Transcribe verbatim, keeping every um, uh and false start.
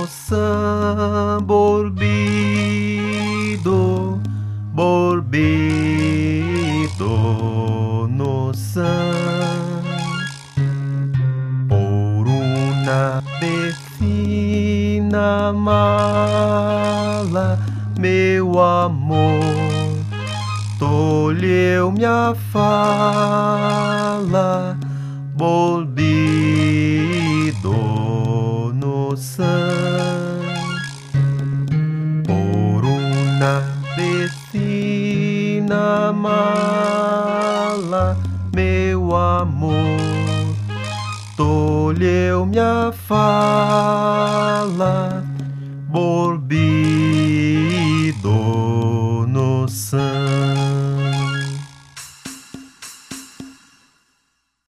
sangue bolbido, bolbido no sangue, por uma vecina mala, meu amor tolheu minha fala, bolbido no sangue, por uma vecina mala, meu amor tolheu minha fala, bolbido no sangue.